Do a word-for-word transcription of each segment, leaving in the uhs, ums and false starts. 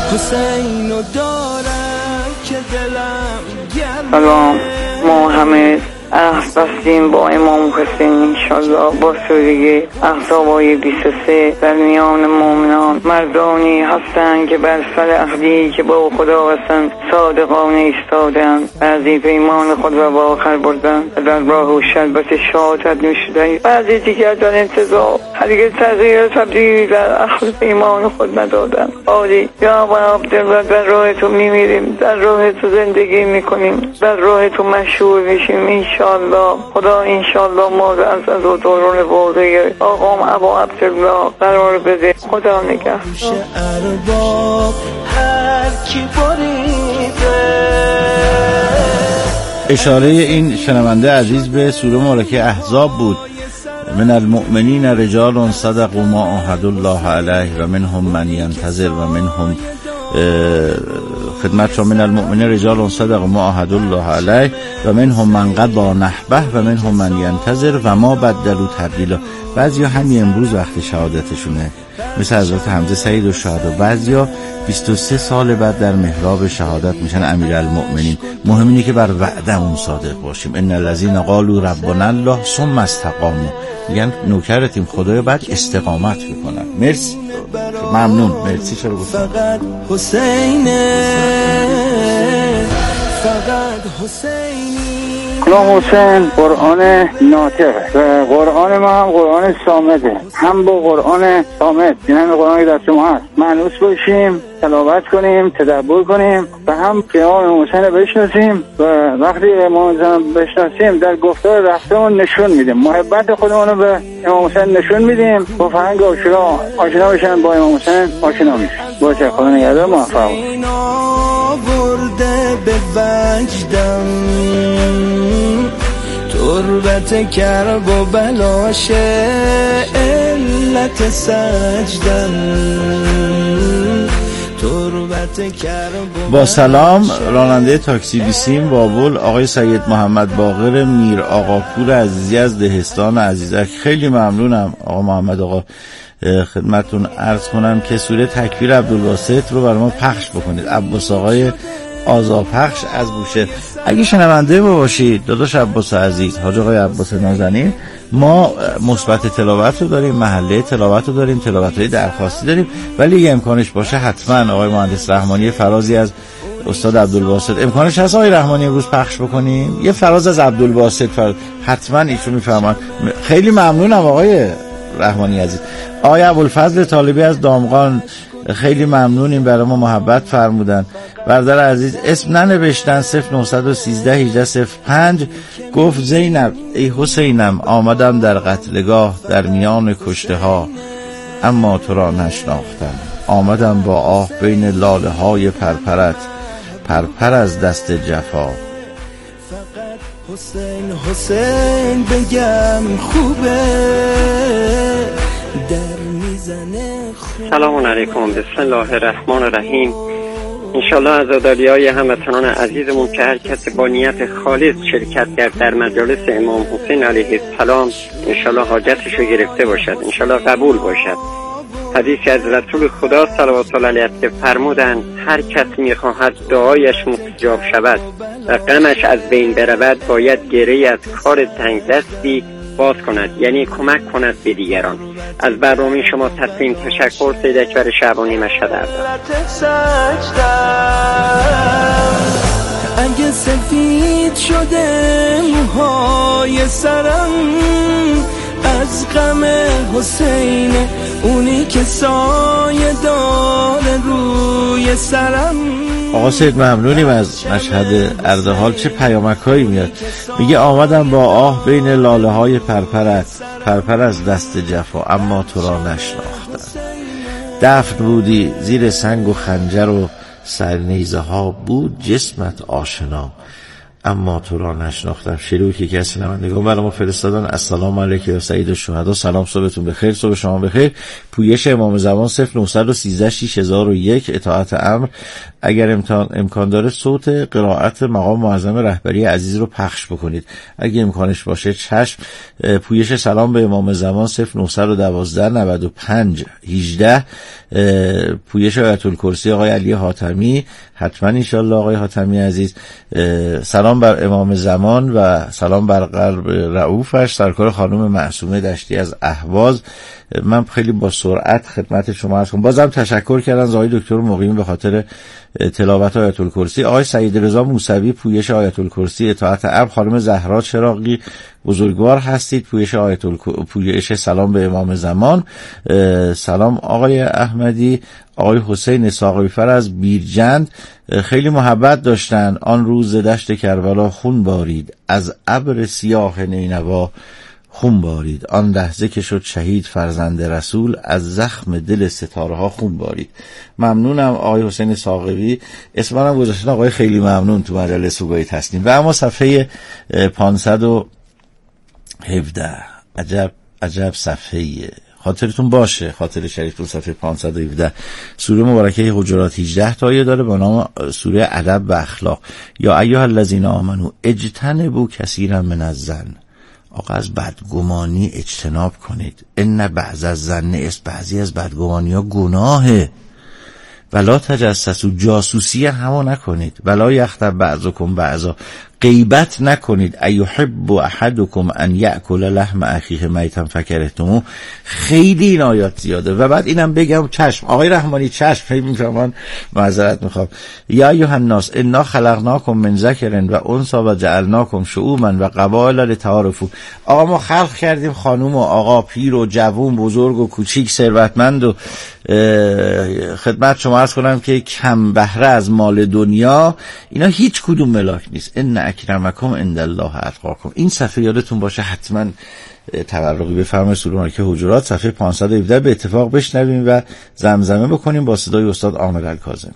حسین و دارم که دلم گرمه. سلام، ما همه عهد بستیم با امام حسین انشالله با سوره احزاب بیست و سه در میان مؤمنان مردانی هستند که بر سر عهدی که با خدا هستند صادقانه ایستادند، بعضی پیمان خود را با آخر بردند و در راه و شربت شهادت نوشیدند، بعضی دیگر در انتظار هرگز تغییر تبدیل در اهل پیمان خود ندادند. آری یا ابا عبدالله، در راه تو میمیریم، در راه تو زندگی میکنیم، در راه تو مشهور میشیم انشالله. خدا انشالله ما را از از دوران واقعی آقام ابا عبدالله قرار بده. خدا نگهدار. اشاره این شنونده عزیز به سوره مبارکه احزاب بود. من المؤمنین رجال صدقوا ما عاهدوا الله علیه و منهم من ینتظر و منهم خدمت را من المؤمنین رجال صدقوا ما عاهدوا الله علیه و منهم من قضی نحبه و منهم من ینتظر و ما بدلوا تبدیلا. بعضیا همین امروز وقت شهادتشونه مثل حضرت حمزه سید الشهدا، بعضیا بیست و سه سال بعد در محراب شهادت میشن امیرالمؤمنین. مهم اینه که بر وعدمون صادق باشیم. ان الذين قالوا ربنا الله ثم استقاموا، میگن نوکرتیم خدایا بعد استقامت میکنن. مرسی، ممنون، مرسی. چرا گفتم فقط حسینه، فقط حسینی. کلام حسین قرآن ناطقه و قرآن ما هم قرآن صامته. هم با قرآن صامت، یعنی هم قرآن که دست ما هست مانوس باشیم، تلاوت کنیم، تدبر کنیم و هم که امام حسین رو بشناسیم و وقتی امام حسین بشناسیم در گفتار رفتمون نشون میدیم، محبت خودمون رو به امام حسین نشون میدیم. با فرهنگ آشنا آشنا بشن، با امام حسین آشنا میشن. باشه، خدا نگهدار، موفق برده به وجدم تربت کرب و بلاشه علت سجدم. با سلام، راننده تاکسی بیسیم بابل آقای سید محمد باقر میر آقا پور عزیزی از دهستان عزیزک. خیلی ممنونم آقا محمد آقا. خدمتون عرض کنم که سوره تکویر عبدالباسط رو برای ما پخش بکنید. عباس آقای آذاپخش از بوشهر. اگه شنونده باشید داداش عباس عزیز، حاج آقای عباس نازنین، ما مثبت تلاوت رو داریم، محله تلاوت رو داریم، تلاوت‌های درخواستی داریم، ولی اگه امکانش باشه حتما آقای مهندس رحمانی فرازی از استاد عبدالباسط، امکانش هست آقای رحمانی امروز پخش بکنیم یه فراز از عبدالباسط فراز. حتما ایشون میفهمن. خیلی ممنونم آقای رحمانی عزیز. آقای ابوالفضل طالبی از دامغان، خیلی ممنونیم، برای ما محبت فرمودن. برادر عزیز اسم ننوشتن، صفر نه یک سه یک هجده صفر پنج. گفت زینب ای حسینم آمدم در قتلگاه در میان کشته ها، اما تو را نشناختم. آمدم با آه بین لاله های پرپرت، پرپر از دست جفا. فقط حسین حسین بگم خوبه در میزنه. سلام علیکم، بسم الله الرحمن الرحیم. انشالله عزاداریای هموطنان عزیزمون که هر کسی با نیت خالص شرکت کرد در مجالس امام حسین علیه السلام انشالله حاجتش رو گرفته باشد، انشالله قبول باشد. حدیثی از رسول خدا صلوات الله علیه که فرمودند هر کس میخواهد دعایش مستجاب شود و غمش از بین برود باید گره از کار تنگ دستی باز کند، یعنی کمک کند به دیگران. از برنامه شما تصمیم تشکر. سید اکبر شعبانی، مشهد اردن. اگه سفید شده موهای سرم از غم حسین، اونی که سایه داره روی سرم. آقا سید ممنونیم از مشهد اردهال. چه پیامک هایی میاد. میگه آمدم با آه بین لاله های پرپرت، پرپر از دست جفا، اما تو را نشناختم. دفن بودی زیر سنگ و خنجر و سرنیزه ها، بود جسمت آشنا، اما تو را نشناختم. شروعی که کسی نمندگان برای ما فرستادن. السلام علیکم یا سید الشهدا. سلام، صبحتون بخیر، صبح شما بخیر. پویش امام زمان صفر نه یک سه شش هزار و یک، اطاعت امر اگر امکان امکان داره صوت قرائت مقام معظم رهبری عزیز رو پخش بکنید. اگر امکانش باشه چشم. پویش سلام به امام زمان صفر نه یک دو نود و پنج هجده. پویش آیت الکرسی آقای علی حاتمی، حتما انشالله آقای حاتمی عزیز. سلام بر امام زمان و سلام بر قلب رؤوفش، سرکار خانم معصومه دشتی از اهواز. من خیلی با سرعت خدمت شما عرض کنم. بازم تشکر کردن از آقای دکتر مقیم به خاطر تلاوت آیت الکرسی. آقای سعید رضا موسوی پویش آیت الکرسی اطاعت امر. خانم زهرا چراغی بزرگوار هستید، پویش آیت الکرسی، پویش سلام به امام زمان. سلام آقای احمدی. آقای حسین ساقیفر از بیرجند خیلی محبت داشتن. آن روز دشت کربلا خون بارید، از ابر سیاه نینوا خون بارید. آن لحظه که شد شهید فرزند رسول، از زخم دل ستاره ها خون بارید. ممنونم آقای حسین ساقوی، اسم منم گذاشتن آقای خیلی ممنون تو مجله سوگوی تسنیم. و اما صفحه پانصد و هفده، عجب عجب صفحه، خاطرتون باشه خاطر شریفتون، صفحه پانصد و هفده، سوره مبارکه حجرات هجده تا آیه داره با نام سوره ادب و اخلاق. یا ایها الذین آمنو اجتنبوا کثیرا من الظن، آقا از بدگمانی اجتناب کنید. ان بعض الظن است، بعضی از بدگمانی ها گناهه. ولا تجسسوا، جاسوسی همو نکنید. ولا یغتب بعضکم بعضا، غیبت نکنید. ایحب احدکم ان یأکل لحم اخیه میتا فکرهتموه. خیلی این آیات زیاده. و بعد اینم بگم چشم آقای رحمانی، چشم خیلی میفهمن، معذرت میخوام. یا ایها الناس انا خلقناکم من ذکر و انثی و جعلناکم شعوبا و قبایل لتعارفوا. آقا ما خلق کردیم خانوم و آقا، پیر و جوون، بزرگ و کوچیک، ثروتمند و خدمت شما عرض کنم که کم بهره از مال دنیا، اینا هیچ کدوم ملاک نیست. ان اکرمکم عند الله اتقاکم. این صفحه یادتون باشه حتما تبرقی بفرمایید. سوره مبارکه حجرات صفحه پانصد و هفده به اتفاق بشنویم و زمزمه بکنیم با صدای استاد عامر الکاظمی.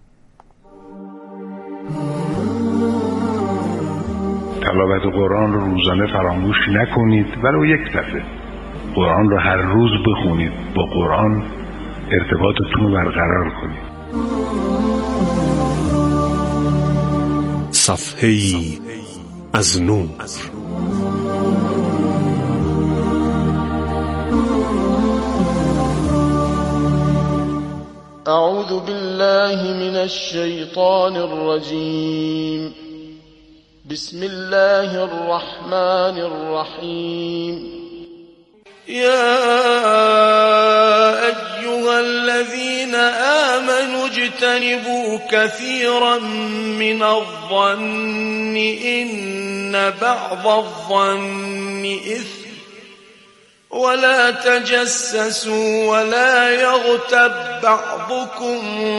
تلاوت قرآن رو روزانه فراموش نکنید، ولو یک دفعه قرآن رو هر روز بخونید، با قرآن ارتباطتون رو برقرار کنید. صفحه‌ای از نور. اعوذ بالله من الشیطان الرجیم. بسم الله الرحمن الرحیم. يا أيها الذين آمنوا اجتنبوا كثيرا من الظن إن بعض الظن إثم ولا تجسسوا ولا يغتب بعضكم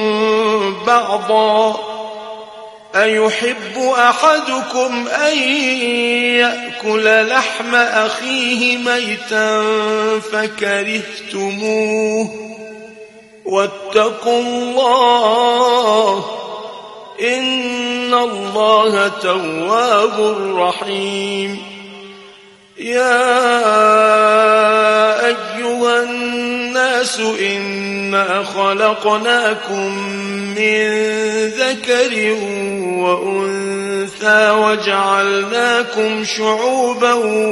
بعضا أيحب أحدكم أن يأكل لحم أخيه ميتا فكرهتموه واتقوا الله إن الله تواب رحيم. يا أيها الناس إنا خلقناكم من ذكر وأنثى وجعلناكم شعوبا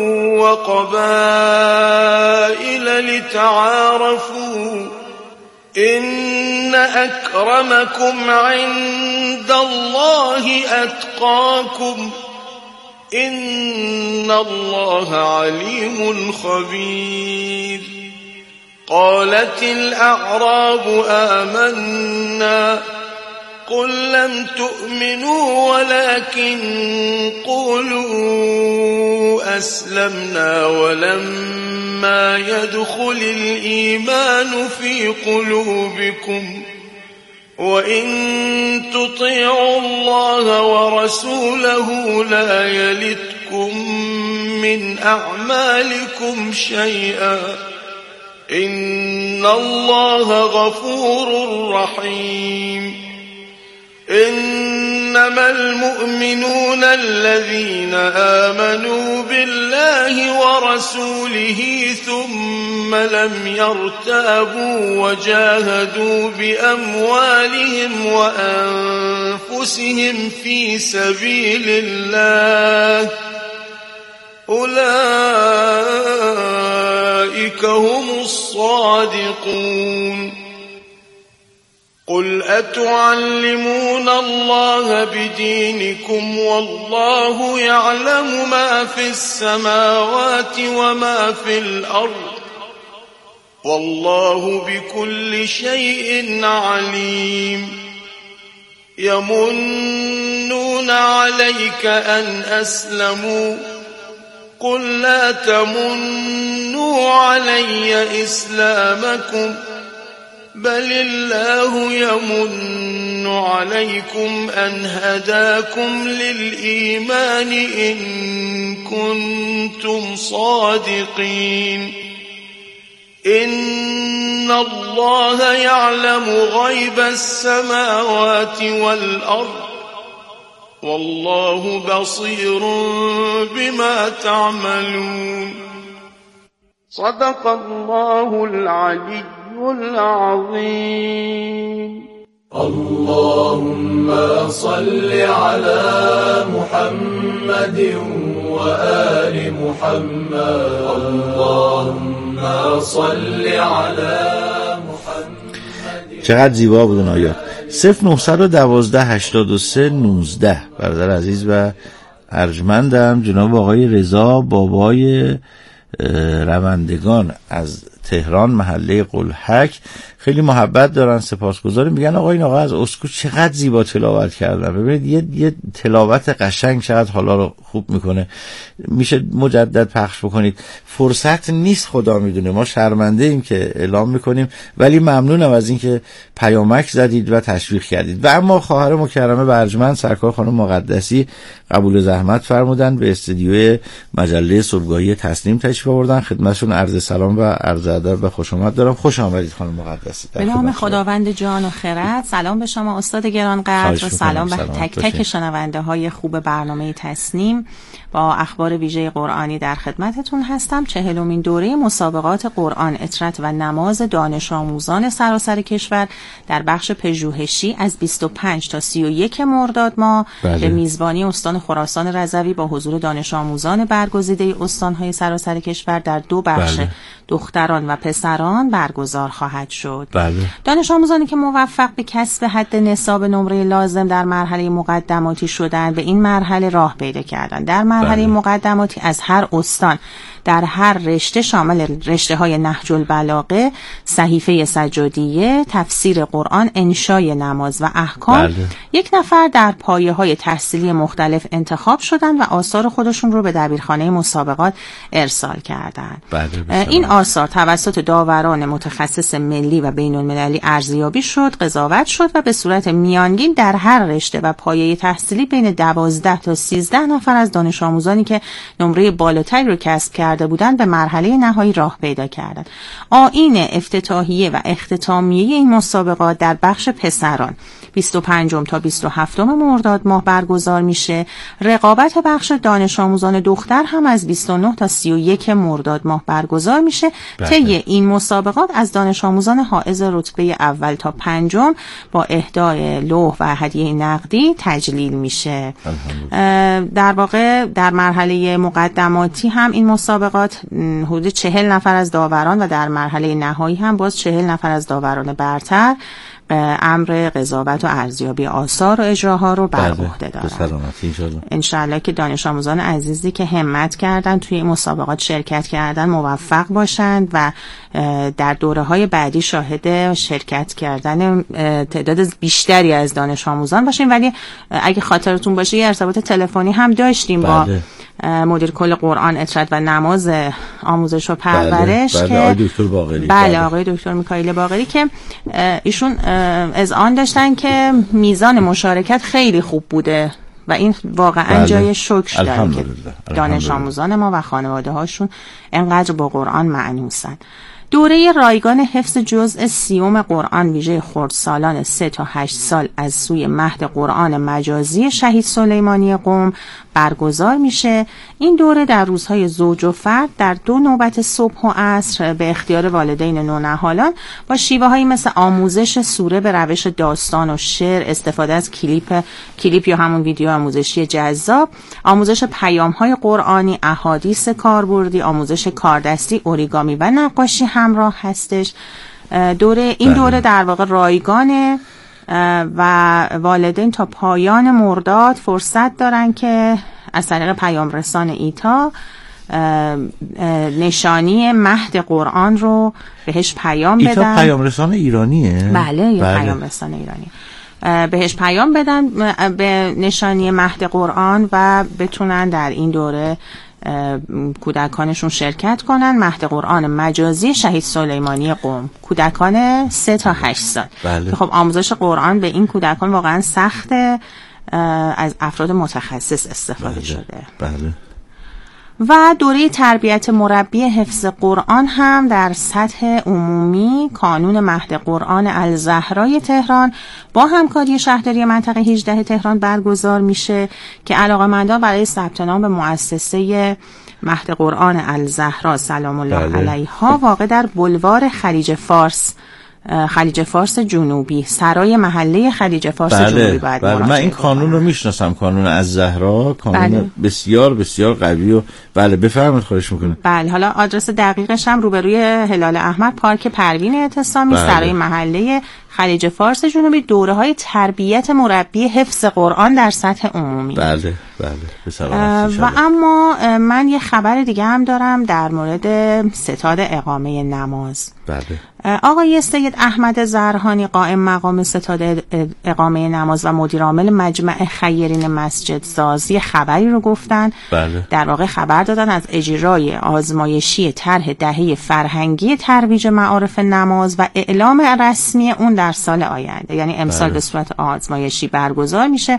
وقبائل لتعارفوا إن أكرمكم عند الله أتقاكم إن الله عليم خبير. قالت الأعراب آمنا قل لم تؤمنوا ولكن قولوا أسلمنا ولما يدخل الإيمان في قلوبكم وإن تطيعوا الله ورسوله لا يلتكم من أعمالكم شيئا إن الله غفور رحيم. إن إنما المؤمنون الذين آمنوا بالله ورسوله ثم لم يرتابوا وجاهدوا بأموالهم وأنفسهم في سبيل الله أولئك هم الصادقون. قل أتعلمون الله بدينكم والله يعلم ما في السماوات وما في الأرض والله بكل شيء عليم. يمنون عليك أن أسلموا قل لا تمنوا علي إسلامكم بل الله يمن عليكم أن هداكم للإيمان إن كنتم صادقين. إن الله يعلم غيب السماوات والأرض والله بصير بما تعملون. صدق الله العلي العظيم. اللهم صل على محمد وآل محمد. اللهم صل على محمد. چقدر زیبا بود اون آیات. صفر نهصد و دوازده هشتاد و سه نوزده. برادر عزیز و ارجمندم جناب آقای رضا بابای روندگان از تهران محله قلحک خیلی محبت دارن، سپاسگزاریم. میگن آقا این آقا از اسکو چقدر زیبا تلاوت کردن. ببینید یه یه تلاوت قشنگ چقدر حالا رو خوب میکنه. میشه مجدد پخش بکنید. فرصت نیست، خدا میدونه، ما شرمنده ایم که اعلام میکنیم، ولی ممنونم از اینکه پیامک زدید و تشویق کردید. و اما خواهر مکرمه برجمند سرکار خانم مقدسی قبول زحمت فرمودن، به استودیوی مجله صبحگاهی تصنیم تشریف آوردن. خدمتشون عرض سلام و عرض ادب و خوش آمد دارم. خوش آمدید خانم مقدسی. به نام خداوند جان و خرد. سلام به شما استاد گرانقدر و سلام به تک تک شنونده های خوب برنامه تصنیم. با اخبار ویژه قرآنی در خدمتتون هستم. چهلمین دوره مسابقات قرآن، اطرت و نماز دانش آموزان سراسر کشور در بخش پژوهشی از بیست و پنج تا سی و یک مرداد ماه بله. به میزبانی استان خراسان رضوی با حضور دانش آموزان برگزیده استان‌های سراسر کشور در دو بخش بله. دختران و پسران برگزار خواهد شد. بله. دانش آموزانی که موفق به کسب حد نصاب نمره لازم در مرحله مقدماتی شدند به این مرحله راه پیدا کردند. در مرحله بله. مقدماتی از هر استان در هر رشته شامل رشته های نهج البلاغه، صحیفه سجادیه، تفسیر قرآن، انشای نماز و احکام بله. یک نفر در پایه های تحصیلی مختلف انتخاب شدند و آثار خودشون رو به دبیرخانه مسابقات ارسال کردند. بله این آثار توسط داوران متخصص ملی و بین المللی ارزیابی شد، قضاوت شد و به صورت میانگین در هر رشته و پایه تحصیلی بین دوازده تا سیزده نفر از دانش آموزانی که نمره بالاتری رو کسب کرده بودند به مرحله نهایی راه پیدا کردند. آیین افتتاحیه و اختتامیه این مسابقات در بخش پسران بیست و پنجم تا بیست و هفتم مرداد ماه برگزار میشه. رقابت بخش دانش آموزان دختر هم از بیست و نه تا سی و یک مرداد ماه برگزار میشه. طی این مسابقات از دانش آموزان حائز رتبه اول تا پنجم با اهدای لوح و هدیه نقدی تجلیل میشه. در واقع در مرحله مقدماتی هم این مسابقات حدود چهل نفر از داوران و در مرحله نهایی هم باز چهل نفر از داوران برتر امر قضاوت و ارزیابی آثار و اجراها رو بر عهده دارن. انشالله که دانش آموزان عزیزی که همت کردن توی این مسابقات شرکت کردن موفق باشند و در دوره های بعدی شاهد شرکت کردن تعداد بیشتری از دانش آموزان باشیم. ولی اگه خاطرتون باشه یه ارتباط تلفنی هم داشتیم با مدیر کل قرآن، اطرت و نماز آموزش و پرورش بله، که بله، آقای دکتر باقری بله آقای دکتر میکائیل باقری که ایشون اذعان داشتن که میزان مشارکت خیلی خوب بوده و این واقعا بله. جای شکر داره که دانش آموزان ما و خانواده هاشون انقدر با قرآن معنوسن. دوره رایگان حفظ جزء سیوم قرآن ویژه خردسالان سه تا هشت سال از سوی مهد قرآن مجازی شهید سلیمانی قم برگزار میشه. این دوره در روزهای زوج و فرد در دو نوبت صبح و عصر به اختیار والدین نونهالان با شیوه هایی مثل آموزش سوره به روش داستان و شعر، استفاده از کلیپ کلیپ یا همون ویدیو آموزشی جذاب، آموزش پیام های قرآنی، احادیث کاربردی، آموزش کاردستی، اوریگامی و نقاشی همراه هستش. دوره این دوره در واقع رایگانه و والدین تا پایان مرداد فرصت دارن که از طریق پیام رسان ایتا نشانی مهد قرآن رو بهش پیام بدن. ایتا پیام رسان ایرانیه؟ بله، یه بله. پیام رسان ایرانی بهش پیام بدن به نشانی مهد قرآن و بتونن در این دوره کودکانشون شرکت کنن. مهد قرآن مجازی شهید سلیمانی قم، کودکان سه تا هشت سال. بله. خب آموزش قرآن به این کودکان واقعا سخته، از افراد متخصص استفاده بله. شده. بله. و دوره تربیت مربی حفظ قرآن هم در سطح عمومی کانون مهد قرآن الزهرای تهران با همکاری شهرداری منطقه هجده تهران برگزار میشه که علاقه‌مندان برای ثبت نام به مؤسسه مهد قرآن الزهرا سلام الله بله. علیها واقع در بلوار خلیج فارس خلیج فارس جنوبی، سرای محله خلیج فارس بله، جنوبی باید بله. من این کانون رو میشناسم، کانون از زهرا، کانون بله. بسیار بسیار قوی و بله بفرمایید خواهش میکنم. بله، حالا آدرس دقیقش هم روبروی هلال احمد پارک پروین اعتصامی بله. سرای محله خلیج فارس جنوبی، دوره های تربیت مربی حفظ قرآن در سطح عمومی. بله بله به سلامتی. و اما من یه خبر دیگه هم دارم در مورد ستاد اقامه نماز. بله. آقای سید احمد زرهانی قائم مقام ستاد اقامه نماز و مدیر عامل مجمع خیرین مسجد ساز یه خبری رو گفتن. بله. در واقع خبر دادن از اجرای آزمایشی طرح دهه فرهنگی ترویج معارف نماز و اعلام رسمی اون در سال آینده، یعنی امسال بله. به صورت آزمایشی برگزار میشه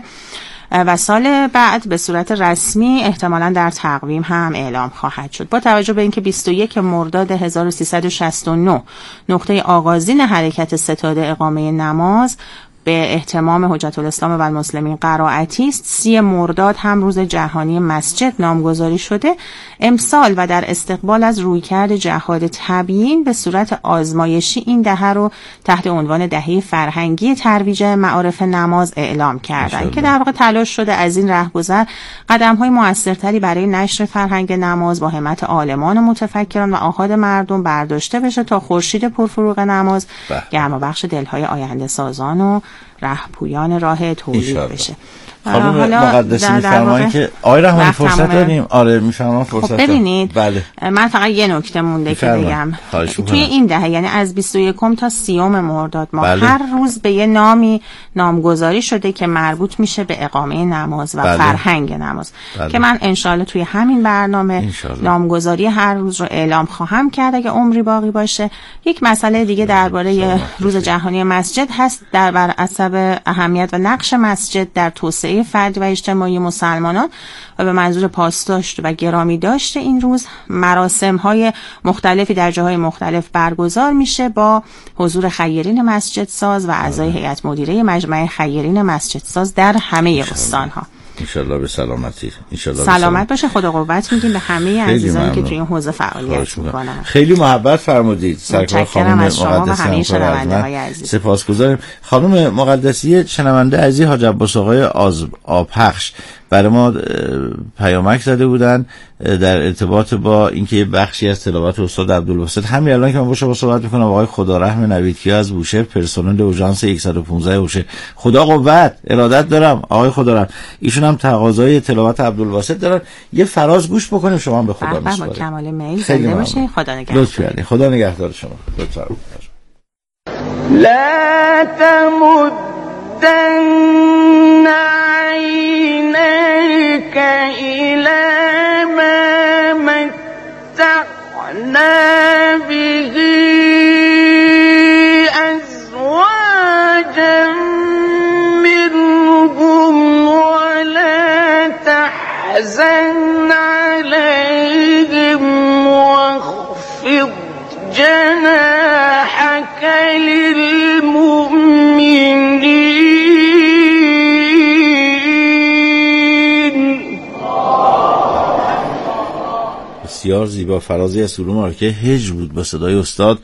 و سال بعد به صورت رسمی احتمالاً در تقویم هم اعلام خواهد شد. با توجه به اینکه بیست و یک مرداد هزار و سیصد و شصت و نه نقطه آغازین حرکت ستاد اقامه نماز به اهتمام حجت الاسلام و المسلمین قرائتی است، سی مرداد هم روز جهانی مسجد نامگذاری شده. امسال و در استقبال از رویکرد جهاد تبیین به صورت آزمایشی این دهه رو تحت عنوان دهه فرهنگی ترویج معارف نماز اعلام کردن که در واقع تلاش شده از این رهگذر قدم‌های موثرتری برای نشر فرهنگ نماز با همت عالمان و متفکران و آحاد مردم برداشته بشه تا خورشید پرفروغ نماز گرمابخش دل‌های آینده سازان و رهپویان راه تولید بشه. خانم مقدسی میفرمایید که آقای رحمانی فرصت داریم؟ آره میفرمایید فرصت خب ببینید بله. من فقط یه نکته مونده که بگم. توی این دهه یعنی از بیست و یکم تا سیوم مرداد ما بله. هر روز به یه نامی نامگذاری شده که مربوط میشه به اقامه نماز و بله. فرهنگ نماز بله. که من انشالله توی همین برنامه انشالله. نامگذاری هر روز رو اعلام خواهم کرد اگه عمری باقی باشه. یک مسئله دیگه درباره روز جهانی مسجد هست در بر اثر اهمیت و نقش مسجد در توسعه فردی و اجتماعی مسلمانان و به منظور پاسداشت و گرامی داشته این روز مراسم های مختلفی در جاهای مختلف برگزار میشه با حضور خیرین مسجد ساز و اعضای هیئت مدیره مجمع خیرین مسجد ساز در همه استان ها. انشالله به سلامتی. انشالله سلامت باشه. خدا قوت میگیم به همه عزیزانی که توی این حوزه فعالیت میکنن. خیلی محبت فرمودید سرکار خانم مقدسی عزیز. سپاسگزاریم. خانم مقدسی شنونده عزیز حاج عباس آقای آبپخش برای ما پیامک زده بودن در ارتباط با اینکه بخشی از تلاوت استاد عبدالباسط همین الان که من با شما صحبت میکنم آقای خدارحم نویدکیا از بوشهر پرسنل اورژانس صد و پانزده بوشهر، خدا قوت ارادت دارم آقای خدارحم، ایشون هم تقاضای تلاوت عبدالباسط دارن. یه فراز گوش بکنیم شما هم به خدا میسپارم. با کمال میل زنده باشین. خدا نگهدار. لطف کردین. خدا نگهدار شما. لطفا. لا تمدن عينيك إلى ما متعنا به أزواجا منهم ولا تحزن عليهم واخفض جناحك بسیار زیبا، فرازی از سوره مبارکه هجر بود با صدای استاد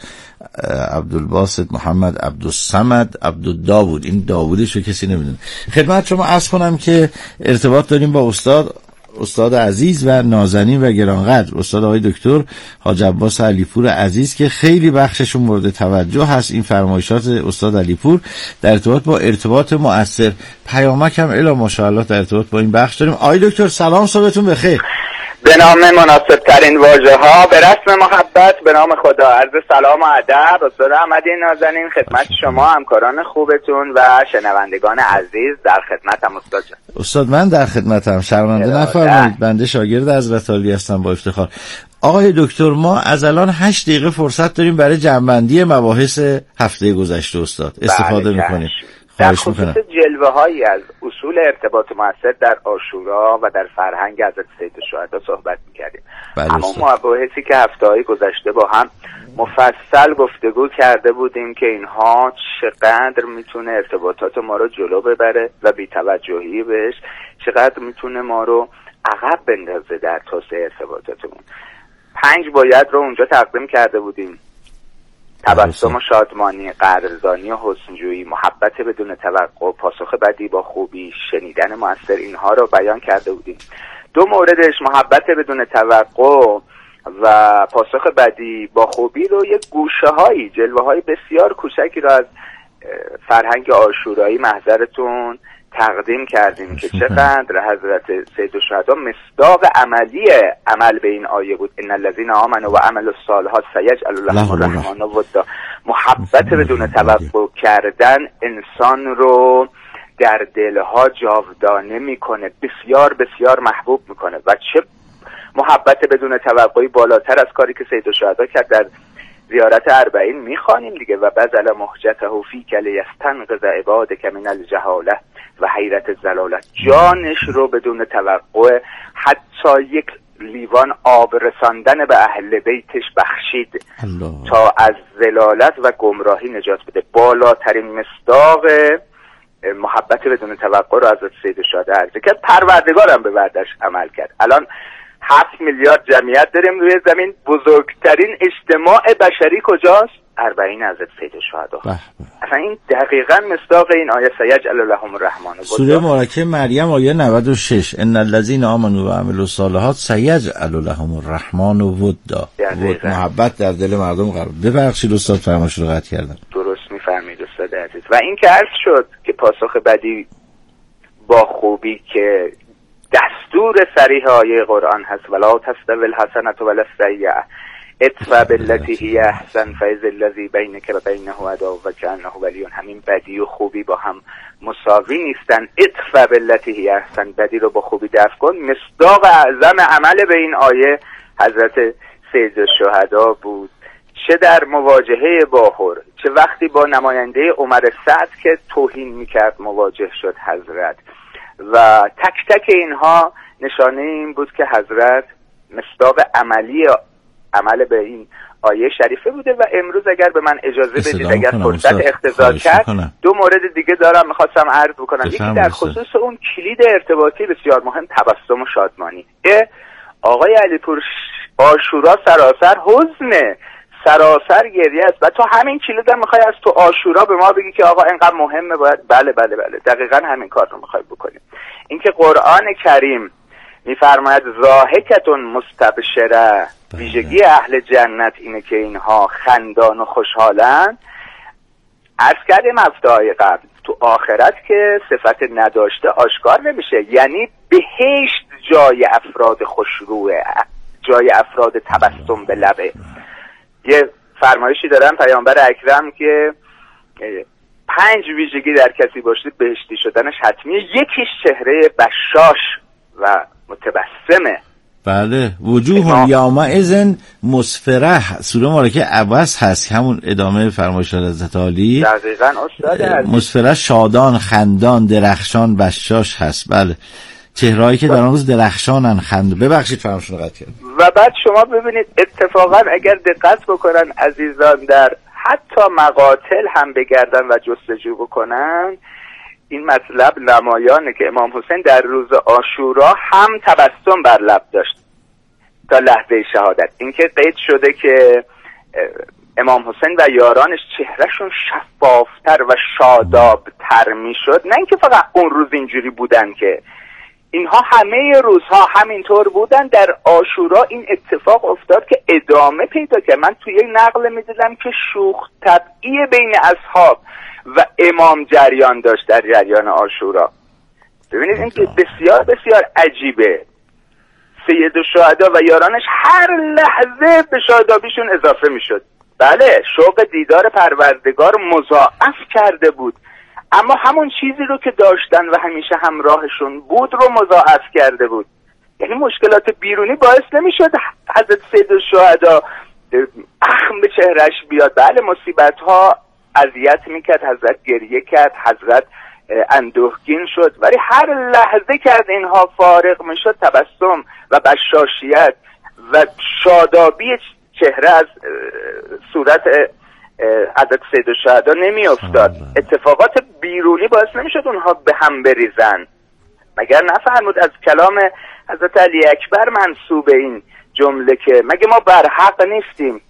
عبدالباسط محمد عبدالصمد عبدالداود. این داوودش رو کسی نمیدونه. خدمت شما عرض کنم که ارتباط داریم با استاد استاد عزیز و نازنین و گرانقدر، استاد آقای دکتر حاج عباس علیپور عزیز که خیلی بخششون مورد توجه هست. این فرمایشات استاد علیپور در ارتباط با ارتباط مؤثر، پیامک هم الا ماشاءالله در ارتباط با این بخش داریم. آقای دکتر سلام، صبحتون بخیر. به نام مناسب ترین واژه ها به رسم محبت به نام خدا، عرض سلام و ادب. استاد احمدی نازنین خدمت شما، همکاران خوبتون و شنوندگان عزیز در خدمتم. استاد جان. استاد من در خدمتم، شرمنده نفرمایید، بنده شاگرد حضرت عالی هستم با افتخار. آقای دکتر ما از الان هشت دقیقه فرصت داریم برای جمع‌بندی مباحث هفته گذشته استاد استفاده می‌کنیم. در خصوص جلوه هایی از اصول ارتباط مؤثر در عاشورا و در فرهنگ حضرت سید الشهدا صحبت می‌کردیم. اما مباحثی که هفته‌های گذشته با هم مفصل گفتگو کرده بودیم که اینها چقدر میتونه ارتباطات ما رو جلو ببره و بی‌توجهی بهش چقدر میتونه ما رو عقب بندازه در توسعه ارتباطاتمون. پنج باید رو اونجا تقدیم کرده بودیم: تبسم و شادمانی، قدردانی و حسنجویی، محبت بدون توقع، پاسخ بدی با خوبی، شنیدن مؤثر، اینها رو بیان کرده بودیم. دو موردش محبت بدون توقع و پاسخ بدی با خوبی رو یک گوشه هایی جلوه های بسیار کوچکی رو از فرهنگ عاشورایی محضرتون تقدیم کردیم که چقدر حضرت سید الشهدا مصداق عملی عمل به این آیه بود: ان الذين آمنوا و عملوا الصالحات سيجعل لهم الرحمن ودا. محبت بدون توقع کردن انسان رو در دلها جاودانه میکنه، بسیار بسیار محبوب میکنه. و چه محبت بدون توقعی بالاتر از کاری که سید الشهدا کرد در زیارت اربعین میخوانیم دیگه: و بذل مهجته فیک لیستنقذ عبادک من الجهاله و حیرت الضلالت. جانش رو بدون توقع حتی یک لیوان آب رساندن به اهل بیتش بخشید الله. تا از ضلالت و گمراهی نجات بده. بالاترین مصداق محبت بدون توقع رو حضرت سید الشهدا عرضه کرد. پروردگارم به وعده‌اش عمل کرد. الان هفت میلیارد جمعیت داریم روی زمین. بزرگترین اجتماع بشری کجاست؟ اربعین حضرت سید الشهدا. اصلا این دقیقاً مصداق این آیه سیجعل لهم الرحمن. سوره مبارکه مریم آیه نود و شش: ان الذين آمنوا و عملوا الصالحات سیجعل لهم الرحمن ودا. ود محبت در دل مردم قرار. ببخشید استاد فرمایش رو قطع کردم. درست میفرمایید استاد عزیز. و این که عرض شد که پاسخ بدی با خوبی که دستور صریح آیه قرآن هست: ولا تستوی الحسنة ولا السیئة ادفع بالتي هی احسن فاذا الذی بینک و بینه عداوة کأنه ولی. همین بدی و خوبی با هم مساوی نیستن. ادفع بالتي هی احسن، بدی رو با خوبی دفع کن. مصداق اعظم عمل به این آیه حضرت سید الشهدا بود، چه در مواجهه با حر، چه وقتی با نماینده عمر سعد که توهین میکرد مواجه شد حضرت. و تک تک اینها نشانه این بود که حضرت مصداق عملی عمل به این آیه شریفه بوده. و امروز اگر به من اجازه بدید، اگر فرصت اقتضا کرد، دو مورد دیگه دارم میخواستم عرض بکنم. یکی در خصوص اون کلید ارتباطی بسیار مهم، تبسم و شادمانی. آقای علیپور، عاشورا سراسر حزنه، سراسر گریه است و تو همین کلید هم میخوای از تو عاشورا به ما بگی که آقا اینقدر مهمه باید. بله بله بله دقیقاً همین کار رو میخوای بکنیم. اینکه قرآن کریم میفرماید ضاحکتون مستبشره، ویژگی اهل جنت اینه که اینها خندان و خوشحالن. عرض کردیم هفته‌های قبل تو آخرت که صفت نداشته آشکار نمیشه، یعنی بهشت جای افراد خوشروه، جای افراد تبسم به لبه. یه فرمایشی دارن پیامبر اکرم که پنج ویژگی در کسی باشه بهشتی شدنش حتمیه. یکیش چهره بشاش و متبسمه. بله، وجوه یومئذ مسفره، سوره مبارکه عبس هست، همون ادامه فرمایش حضرت عالی. دقیقاً استاد عزیز. مسفره شادان، خندان، درخشان، بشاش هست. بله، چهرهایی که در اون روز درخشانن، خند. ببخشید فرمایشون رو قطع کردم. و بعد شما ببینید اتفاقا اگر دقت بکنن عزیزان، در حتی مقاتل هم بگردن و جستجو بکنن، این مطلب نمایانه که امام حسین در روز عاشورا هم تبسم بر لب داشت. تا لحظه شهادت. اینکه قید شده که امام حسین و یارانش چهرهشون شفافتر و شادابتر میشد، نه اینکه فقط اون روز اینجوری بودن، که اینها همه روزها همینطور بودن. در عاشورا این اتفاق افتاد که ادامه پیدا کرد. من توی یک نقل میدیدم که شوخ طبعی بین اصحاب و امام جریان داشت در جریان عاشورا. ببینید این که بسیار بسیار عجیبه. سید الشهدا و یارانش هر لحظه به شادابیشون اضافه میشد. بله، شوق دیدار پروردگار مضاعف کرده بود، اما همون چیزی رو که داشتن و همیشه همراهشون بود رو مضاعف کرده بود. یعنی مشکلات بیرونی باعث نمیشد حضرت سید الشهدا اخم به چهرش بیاد. بله، مصیبت ها اذیت میکرد، حضرت گریه کرد، حضرت اندوهگین شد، ولی هر لحظه که از اینها فارغ میشد تبسم و بشاشیت و شادابی چهره از صورت حضرت سید الشهدا نمی افتاد. اتفاقات بیرونی باعث نمیشد اونها به هم بریزن. مگر نفرمود از کلام حضرت علی اکبر منسوب این جمله که مگه ما برحق نیستیم؟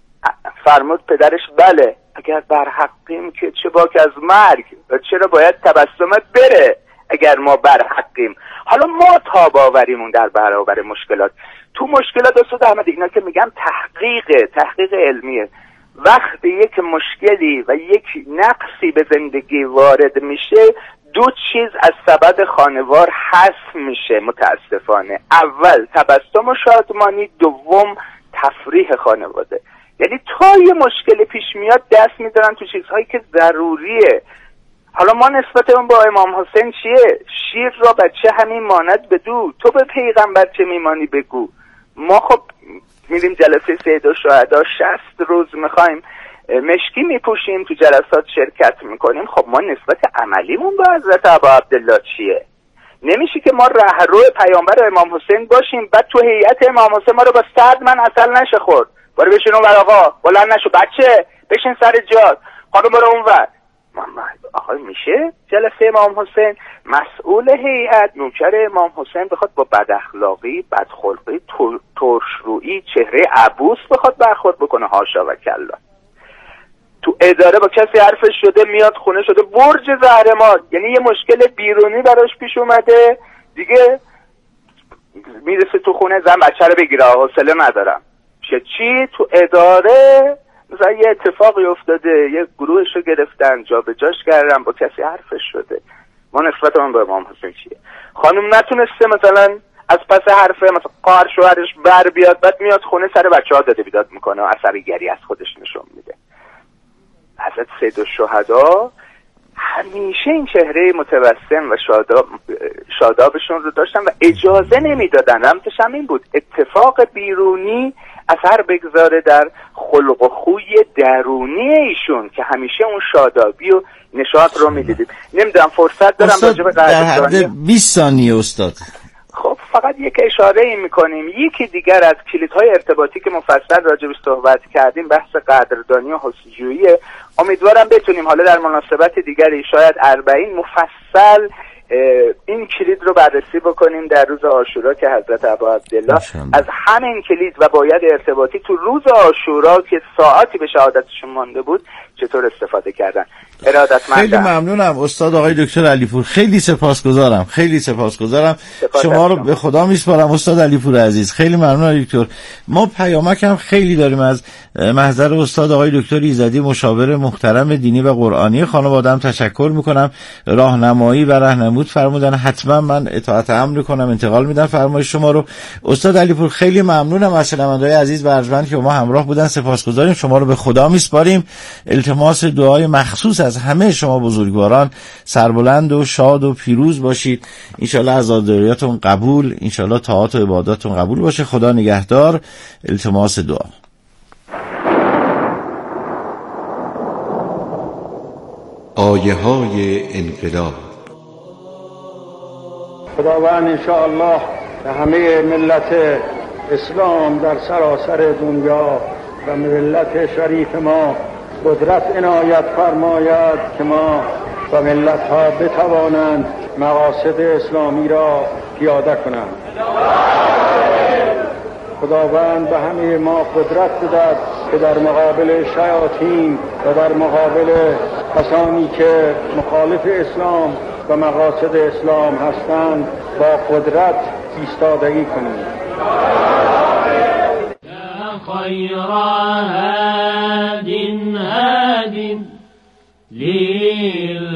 فرمود پدرش بله، اگر برحقیم که چه باک از مرگ و چرا باید تبسمت بره اگر ما برحقیم. حالا ما تاب آوریمون در برابر مشکلات. تو مشکلات استاد احمد اینا که میگم تحقیق تحقیق علمیه. وقتی یک مشکلی و یک نقصی به زندگی وارد میشه، دو چیز از سبد خانوار حذف میشه متاسفانه. اول تبسم و شادمانی، دوم تفریح خانواده. یعنی تا یه مشکل پیش میاد دست میدارن تو چیزهایی که ضروریه. حالا ما نسبتمون با امام حسین چیه؟ شیر را بچه همین ماند بدو، تو به پیغمبر چه میمانی بگو. ما خب میریم جلسه سید الشهدا شصت روز میخوایم مشکی میپوشیم، تو جلسات شرکت میکنیم. خب ما نسبت عملیمون با حضرت ابا عبدالله چیه؟ نمیشه که ما رهرو پیامبر امام حسین باشیم بعد تو هیئت امام حسین ما رو با صد من عسل نشه خورد. برو بشین اون ور آقا، بلند نشو بچه، بشین سر جات، خانم برو اون ور. آقا میشه جلسه امام حسین مسئول هیئت نوکر امام حسین بخواد با بد اخلاقی، بدخلقی، ترشرویی، چهره عبوس بخواد برخورد بکنه؟ هاشا و کلا. تو اداره با کسی حرفش شده میاد خونه شده برج زهرمار، یعنی یه مشکل بیرونی براش پیش اومده دیگه میرسه تو خونه زن بچه رو بگیره، حوصله ندارم. چی تو اداره مثلا یه اتفاقی افتاده، یه گروهش رو گرفتن جا به جاش کردن، با کسی حرفش شده. ما نسبتمون با امام حسین چیه؟ خانم نتونسته مثلا از پس حرفه مثلا قهر شوهرش بر بیاد، بعد میاد خونه سر بچه ها داده بیداد میکنه و عصبیگری از خودش نشون میده. حضرت سید الشهدا همیشه این چهره متبسم و شاداب شادابشون رو داشتن و اجازه نمیدادن. رمزش هم این بود اتفاق بیرونی اثر بگذاره در خلق و خوی درونی ایشون که همیشه اون شادابی و نشاط رو میدیدیم. نمیدونم فرصت دارم راجع به در حد بیست ثانیه استاد. خب فقط یک اشاره ای میکنیم. یکی دیگر از کلیدهای ارتباطی که مفصل راجع بهش صحبت کردیم بحث قدردانی و حسن‌جوییه. امیدوارم بتونیم حالا در مناسبت دیگری شاید اربعین مفصل این کلید رو بررسی بکنیم در روز عاشورا که حضرت ابا عبدالله از همین کلید و باید ارتباطی تو روز عاشورا که ساعتی به شهادتشون مانده بود چطور استفاده کردن. ارادتمندم. خیلی ممنونم استاد آقای دکتر علیپور، خیلی سپاسگزارم خیلی سپاسگزارم سپاس شما رو به خدا میسپارم استاد علیپور عزیز. خیلی ممنونم دکتر. ما پیامک هم خیلی داریم از محضر استاد آقای دکتر ایزدی مشاور محترم دینی و قرآنی خانواده‌ام. تشکر میکنم، راهنمایی و راهنمود فرمودن، حتما من اطاعت امر کنم، انتقال میدم فرمایش شما رو. استاد علیپور خیلی ممنونم از شنونده‌های عزیز و ارجمند که ما همراه بودن، سپاسگزاریم. شما رو به خدا میسپاریم. التماس دعای مخصوص از همه شما بزرگواران، سربلند و شاد و پیروز باشید. انشالله عزاداریاتون قبول، انشالله طاعات و عباداتون قبول باشه. خدا نگهدار. التماس دعا. آیه های انقلاب. خداوند انشاءالله به همه ملت اسلام در سراسر دنیا و ملت شریف ما قدرت عنایت فرماید که ما و ملت ها بتوانند مقاصد اسلامی را پیاده کنند. خداوند به همه ما قدرت بدهد که در مقابل شیاطین و در مقابل کسانی که مخالف اسلام و مقاصد اسلام هستند با قدرت ایستادگی کنیم. خیر هاد هاد